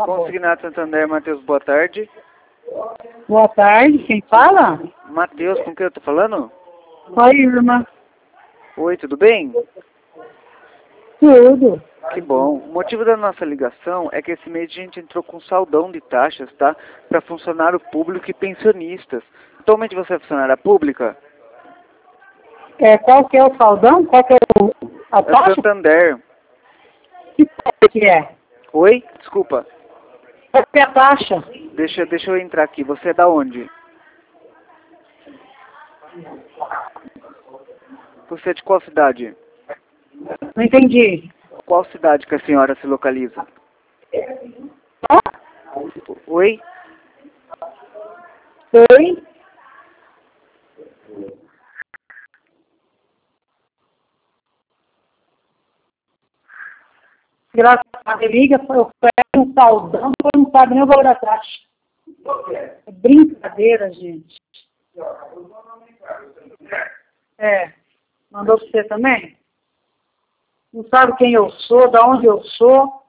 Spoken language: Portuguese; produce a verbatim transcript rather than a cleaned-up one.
Tá Consignado bom. Santander, Matheus, boa tarde. Boa tarde, quem fala? Matheus, com quem eu tô falando? Oi, irmã. Oi, tudo bem? Tudo. Que bom. O motivo da nossa ligação é que esse mês a gente entrou com saldão de taxas, tá? Para funcionário público e pensionistas. Atualmente você é funcionária pública? É, qual que é o saldão? Qual que é o, a É taxa? Santander. Que taxa que é? Oi? Desculpa. Qual que é a taxa? Deixa, deixa eu entrar aqui. Você é da onde? Você é de qual cidade? Não entendi. Qual cidade que a senhora se localiza? Hã? Oi? Oi? Graças a Deus, liga, eu pego um saldão, eu não sabe nem o valor da taxa. É brincadeira, gente. É. Mandou pra você também? Não sabe quem eu sou, de onde eu sou.